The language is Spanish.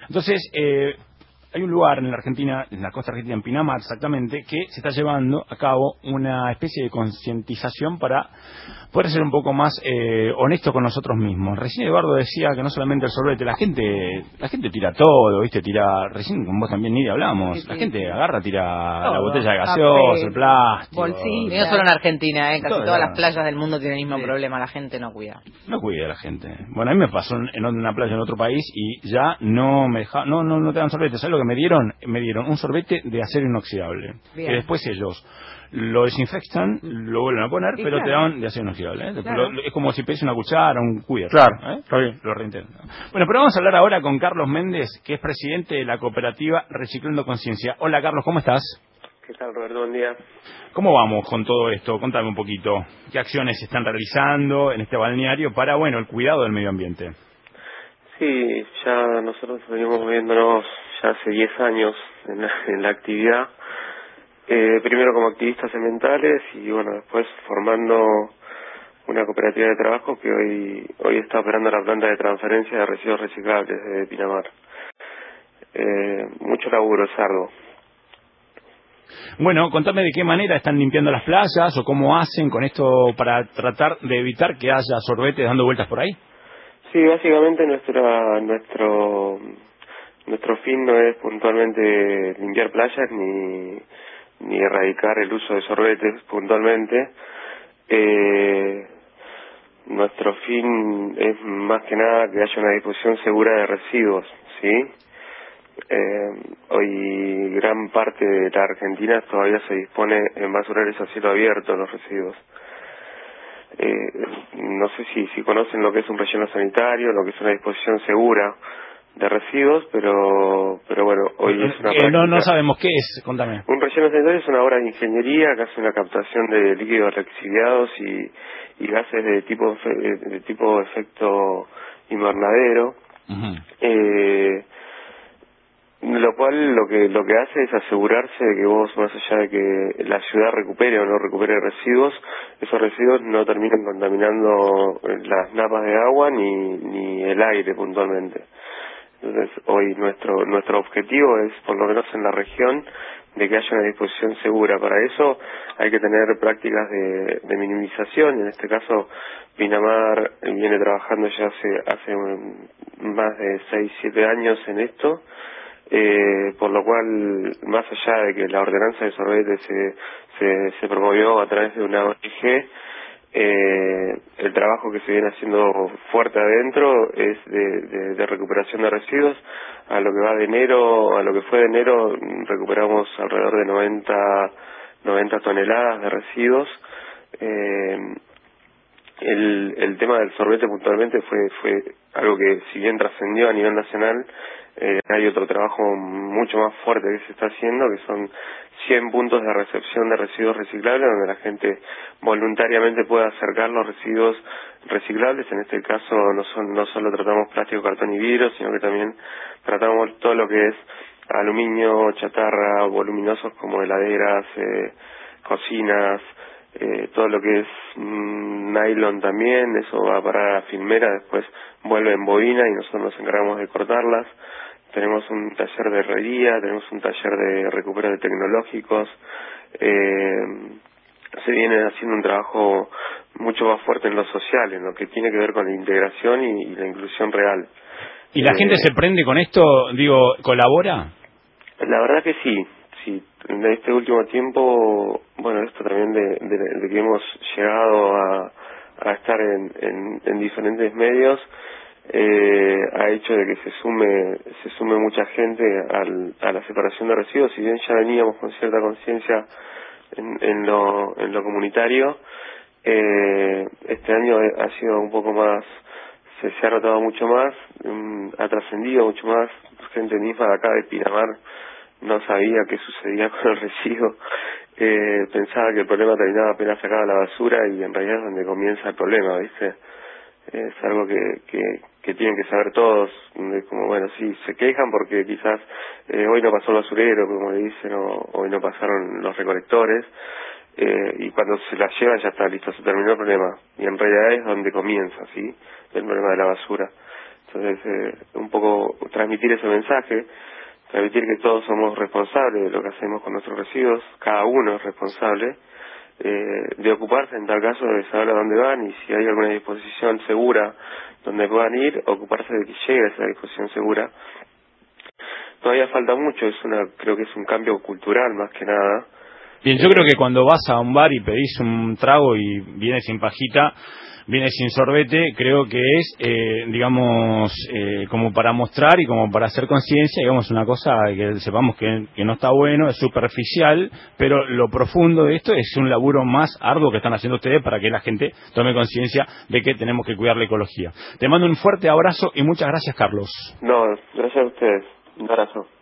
Entonces, hay un lugar en la Argentina, en la costa argentina, en Pinamar exactamente, que se está llevando a cabo una especie de concientización para poder ser un poco más honesto con nosotros mismos. Recién Eduardo decía que no solamente el sorbete, la gente tira todo, ¿viste? Recién con vos también, Nidia, hablamos. La gente agarra, tira todo. la botella de gaseosa, el plástico. Bolsillo. Y no solo en Argentina, casi todo, todas las playas del mundo tienen el mismo problema, la gente no cuida. No cuida la gente. Bueno, a mí me pasó en una playa en otro país y ya no me dejaban, no te dan sorbete. ¿Sabes lo que me dieron? Me dieron un sorbete de acero inoxidable. Bien. Que después ellos lo desinfectan, lo vuelven a poner, pero te daban de acero inoxidable. Claro. Es como si pedís una cuchara, un cubierto. Claro, está bien. Lo reintentan. Bueno, pero vamos a hablar ahora con Carlos Méndez, que es presidente de la cooperativa Reciclando Conciencia. Hola Carlos, ¿cómo estás? ¿Qué tal, Roberto? Buen día. ¿Cómo vamos con todo esto? Contame un poquito. ¿Qué acciones se están realizando en este balneario para, el cuidado del medio ambiente? Sí, ya nosotros venimos moviéndonos ya hace 10 años en la actividad. Primero como activistas ambientales y después formando una cooperativa de trabajo que hoy está operando la planta de transferencia de residuos reciclables de Pinamar. Mucho laburo, es arduo. Bueno, contame de qué manera están limpiando las playas o cómo hacen con esto para tratar de evitar que haya sorbetes dando vueltas por ahí. Sí, básicamente nuestro fin no es puntualmente limpiar playas ni erradicar el uso de sorbetes puntualmente. Nuestro fin es más que nada que haya una disposición segura de residuos, ¿sí? Hoy gran parte de la Argentina todavía se dispone en basurales a cielo abierto los residuos. No sé si conocen lo que es un relleno sanitario, lo que es una disposición segura de residuos, pero bueno, hoy es una práctica. No sabemos qué es, contame. Un relleno sanitario es una obra de ingeniería que hace una captación de líquidos lixiviados y gases de tipo efecto invernadero. Uh-huh. Lo cual lo que hace es asegurarse de que vos, más allá de que la ciudad recupere o no recupere residuos, esos residuos no terminen contaminando las napas de agua ni el aire puntualmente. Entonces hoy nuestro objetivo es, por lo menos en la región, de que haya una disposición segura. Para eso hay que tener prácticas de minimización. En este caso Pinamar viene trabajando ya hace más de 6-7 años en esto. Por lo cual, más allá de que la ordenanza de sorbetes se promovió a través de una ONG, el trabajo que se viene haciendo fuerte adentro es de recuperación de residuos. A lo que fue de enero, recuperamos alrededor de 90 toneladas de residuos. El tema del sorbete puntualmente fue algo que, si bien trascendió a nivel nacional, hay otro trabajo mucho más fuerte que se está haciendo, que son 100 puntos de recepción de residuos reciclables, donde la gente voluntariamente puede acercar los residuos reciclables. En este caso no solo tratamos plástico, cartón y vidrio, sino que también tratamos todo lo que es aluminio, chatarra, voluminosos como heladeras, cocinas, todo lo que es nylon también. Eso va para la filmera, después vuelve en bobina y nosotros nos encargamos de cortarlas. Tenemos un taller de herrería, tenemos un taller de recupero de tecnológicos. Se viene haciendo un trabajo mucho más fuerte en lo social, en lo que tiene que ver con la integración y la inclusión real. ¿Y la gente se prende con esto? Digo, ¿colabora? La verdad que sí. En este último tiempo, esto también de que hemos llegado a estar en diferentes medios, ha hecho de que se sume mucha gente a la separación de residuos. Si bien ya veníamos con cierta conciencia en lo comunitario, este año ha sido un poco más, se ha notado mucho más, ha trascendido mucho más. Gente misma de acá de Pinamar no sabía qué sucedía con el residuo, pensaba que el problema terminaba apenas sacaba la basura, y en realidad es donde comienza el problema, ¿viste? Es algo que tienen que saber todos, como sí, se quejan porque quizás hoy no pasó el basurero, como le dicen, o hoy no pasaron los recolectores, y cuando se la llevan ya está listo, se terminó el problema, y en realidad es donde comienza, ¿sí?, el problema de la basura. Entonces, un poco transmitir ese mensaje, transmitir que todos somos responsables de lo que hacemos con nuestros residuos, cada uno es responsable, de ocuparse en tal caso de saber a dónde van y si hay alguna disposición segura donde puedan ir, ocuparse de que llegue a esa disposición segura. Todavía falta mucho, creo que es un cambio cultural más que nada. Bien, yo creo que cuando vas a un bar y pedís un trago y viene sin pajita, viene sin sorbete, creo que es, como para mostrar y como para hacer conciencia, digamos, una cosa que sepamos que no está bueno, es superficial, pero lo profundo de esto es un laburo más arduo que están haciendo ustedes para que la gente tome conciencia de que tenemos que cuidar la ecología. Te mando un fuerte abrazo y muchas gracias, Carlos. No, gracias a ustedes. Un abrazo.